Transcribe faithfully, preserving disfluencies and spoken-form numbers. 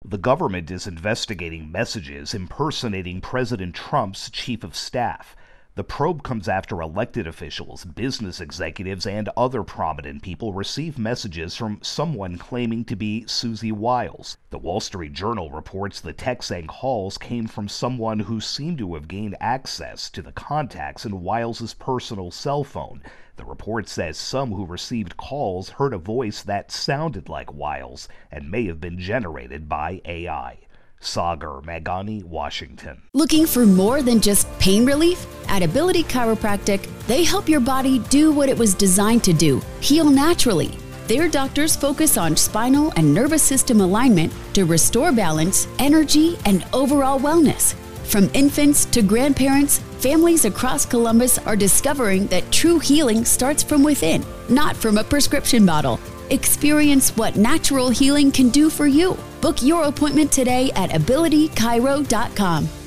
The government is investigating messages impersonating President Trump's chief of staff. The probe comes after elected officials, business executives, and other prominent people receive messages from someone claiming to be Susie Wiles. The Wall Street Journal reports the texts and calls came from someone who seemed to have gained access to the contacts in Wiles' personal cell phone. The report says some who received calls heard a voice that sounded like Wiles and may have been generated by A I. Sagar Magani, Washington. Looking for more than just pain relief? At Ability Chiropractic, they help your body do what it was designed to do, heal naturally. Their doctors focus on spinal and nervous system alignment to restore balance, energy, and overall wellness. From infants to grandparents, families across Columbus are discovering that true healing starts from within, not from a prescription bottle. Experience what natural healing can do for you. Book your appointment today at ability chiro dot com.